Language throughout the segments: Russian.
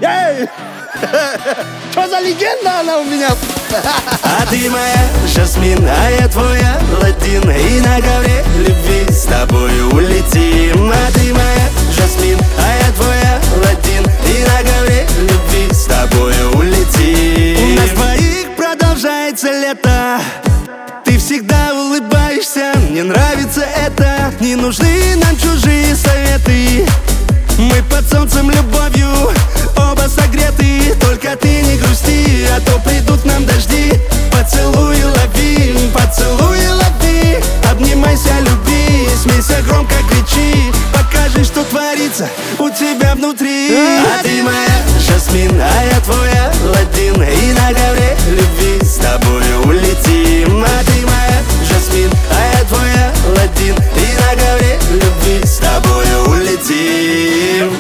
Что за легенда она у меня? А ты моя Жасмин, а я твоя Аладдин. И на ковре любви с тобою улетим. А ты моя Жасмин, а я твоя Аладдин. И на ковре любви с тобою улетим. У нас двоих продолжается лето. Ты всегда улыбаешься, мне нравится это. Не нужны нам чужие советы. Мы под солнцем любовью оба согреты. Только ты не грусти, а то придут к нам дожди. Поцелуй и лови, поцелуй и лови. Обнимайся, люби, смейся, громко кричи. Покажи, что творится у тебя внутри. А ты моя Жасмин, а я твоя Аладдин. И на ковре любви с тобою улетим. А ты моя Жасмин, а я твоя Аладдин. И на ковре любви с тобою улетим.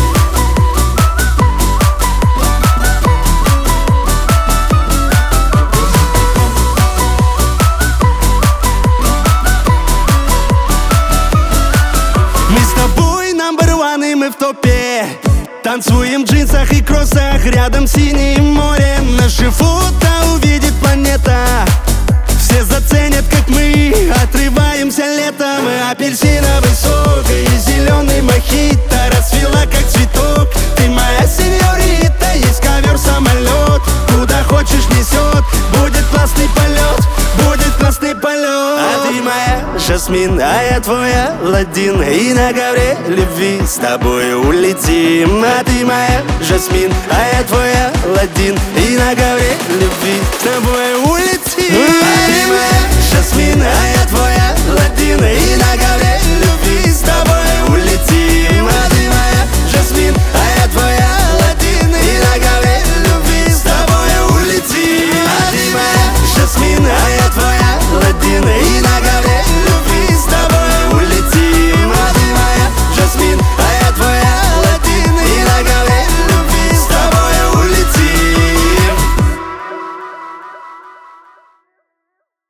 Мы с тобой number one, и мы в топе. Танцуем в джинсах и кроссах, рядом синее море. Наши фото увидит планета. Все заценят, как мы отрываемся летом. Апельсиновый сок и зеленый мохито расцвела, как цветок. Ты моя сеньорита, есть ковер-самолет. Куда хочешь несет, будет классный полет, будет классный полет. А ты моя Жасмин, а я твоя Аладдин. И на ковре любви с тобой улетим. А ты моя Жасмин, а я твоя Аладдин. И на ковре любви с тобой улетим. А ты моя Жасмин, а я твоя Аладдин. И на ковре